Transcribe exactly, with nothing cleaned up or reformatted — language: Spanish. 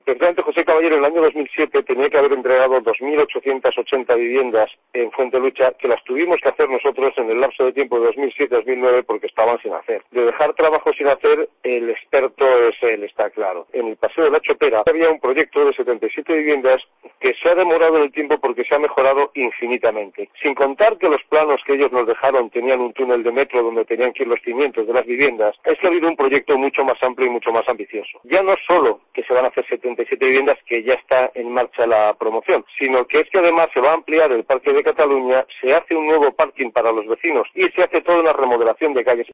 Precisamente José Caballero en el año dos mil siete tenía que haber entregado dos mil ochocientas ochenta viviendas en Fuentelucha, que las tuvimos que hacer nosotros en el lapso de tiempo de dos mil siete a dos mil nueve porque estaban sin hacer. De dejar trabajo sin hacer, el experto es él, está claro. En el Paseo de la Chopera había un proyecto de setenta y siete viviendas que se ha demorado en el tiempo porque se ha mejorado infinitamente. Sin contar que los planos que ellos nos dejaron tenían un túnel de metro donde tenían que ir los cimientos de las viviendas, es que ha habido un proyecto mucho más amplio y mucho más ambicioso. Ya no solo que se van a hacer setenta y siete viviendas, que ya está en marcha la promoción, sino que es que además se va a ampliar el Parque de Cataluña, se hace un nuevo parking para los vecinos y se hace toda una remodelación de calles.